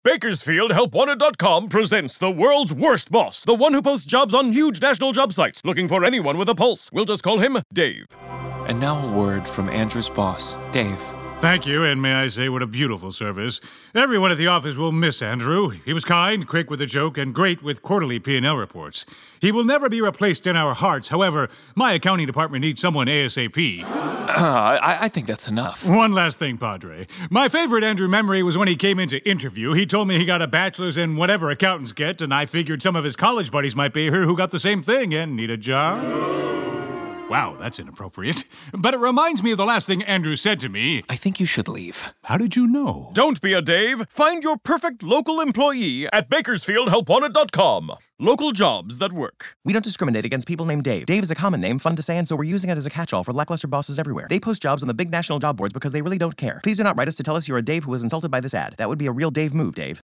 Bakersfieldhelpwanted.com presents the world's worst boss, the one who posts jobs on huge national job sites, looking for anyone with a pulse. We'll just call him Dave. And now a word from Andrew's boss, Dave. Thank you, and may I say what a beautiful service. Everyone at the office will miss Andrew. He was kind, quick with a joke, and great with quarterly P&L reports. He will never be replaced in our hearts. However, my accounting department needs someone ASAP. I think that's enough. One last thing, Padre. My favorite Andrew memory was when he came in to interview. He told me he got a bachelor's in whatever accountants get, and I figured some of his college buddies might be here who got the same thing and need a job. Wow, that's inappropriate. But it reminds me of the last thing Andrew said to me. I think you should leave. How did you know? Don't be a Dave. Find your perfect local employee at Bakersfieldhelpwanted.com. Local jobs that work. We don't discriminate against people named Dave. Dave is a common name, fun to say, and so we're using it as a catch-all for lackluster bosses everywhere. They post jobs on the big national job boards because they really don't care. Please do not write us to tell us you're a Dave who was insulted by this ad. That would be a real Dave move, Dave.